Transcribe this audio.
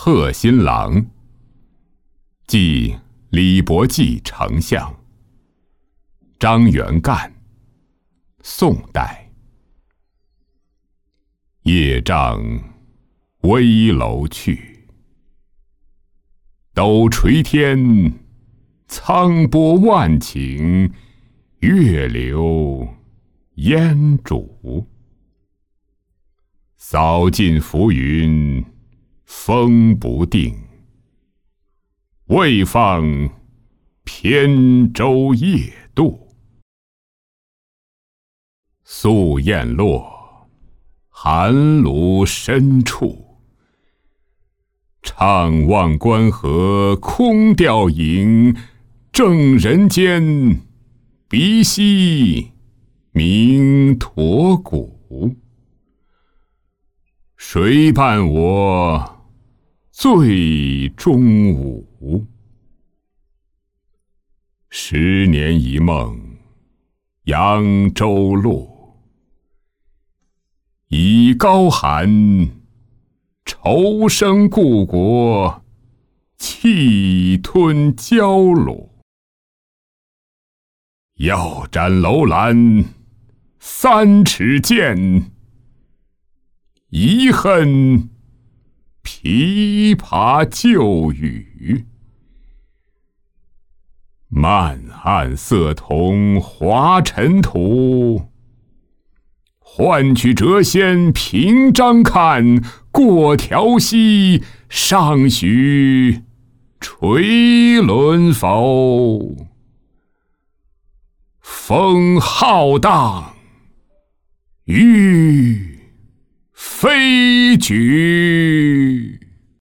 贺新郎，即李伯济丞相，张元干，宋代。夜帐危楼去，斗垂天，苍波万顷，月流烟渚。扫尽浮云，风不定，未放扁舟夜渡。宿雁落，寒炉深处，怅望关河空吊影，正人间，鼻息鸣驼鼓。谁伴我醉中午？10年一梦，扬州路。倚高寒，愁生故国，气吞焦虏。要斩楼兰3尺剑，遗恨琵琶旧语。漫暗色同华尘土，换取谪仙凭章看，过条溪尚许垂纶否？风浩荡，雨飞举。